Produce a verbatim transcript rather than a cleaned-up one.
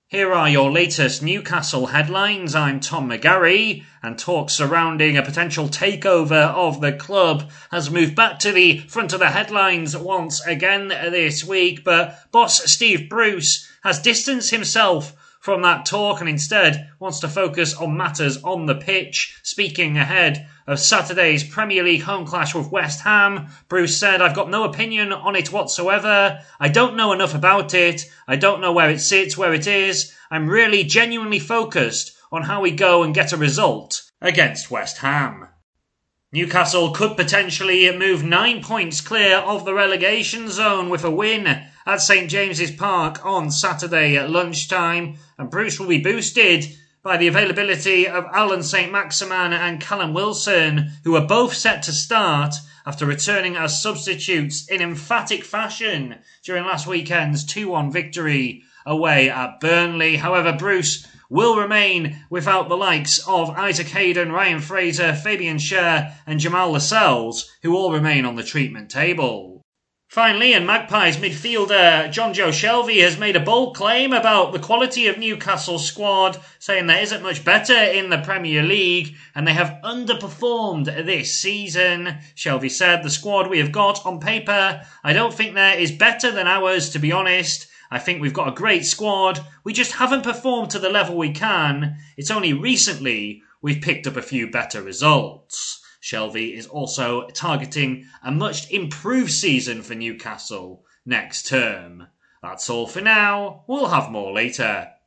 Here are your latest Newcastle headlines. I'm Tom McGarry, and talk surrounding a potential takeover of the club has moved back to the front of the headlines once again this week, but boss Steve Bruce has distanced himself from that talk and instead wants to focus on matters on the pitch. Speaking ahead of Saturday's Premier League home clash with West Ham, Bruce said, "I've got no opinion on it whatsoever. I don't know enough about it. I don't know where it sits, where it is. I'm really genuinely focused on how we go and get a result against West Ham." Newcastle could potentially move nine points clear of the relegation zone with a win at St James's Park on Saturday at lunchtime, and Bruce will be boosted by the availability of Alan Saint-Maximin and Callum Wilson, who are both set to start after returning as substitutes in emphatic fashion during last weekend's two one victory away at Burnley. However, Bruce will remain without the likes of Isaac Hayden, Ryan Fraser, Fabian Schär and Jamal Lascelles, who all remain on the treatment table. Finally, and Magpies midfielder Jonjo Shelvey has made a bold claim about the quality of Newcastle's squad, saying there isn't much better in the Premier League and they have underperformed this season. Shelvey said, "The squad we have got on paper, I don't think there is better than ours, to be honest. I think we've got a great squad. We just haven't performed to the level we can. It's only recently we've picked up a few better results." Shelvey is also targeting a much improved season for Newcastle next term. That's all for now. We'll have more later.